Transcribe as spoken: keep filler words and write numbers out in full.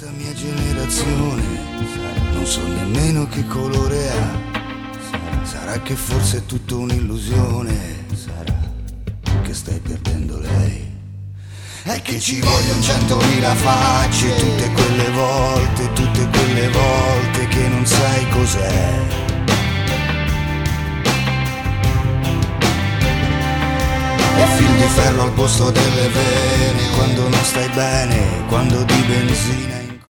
Questa mia generazione non so nemmeno che colore ha. Sarà che forse è tutto un'illusione, sarà che stai perdendo lei. È che ci vogliono centomila facce, tutte quelle volte, tutte quelle volte che non sai cos'è. E fil di ferro al posto delle vene, quando non stai bene, quando di benzina in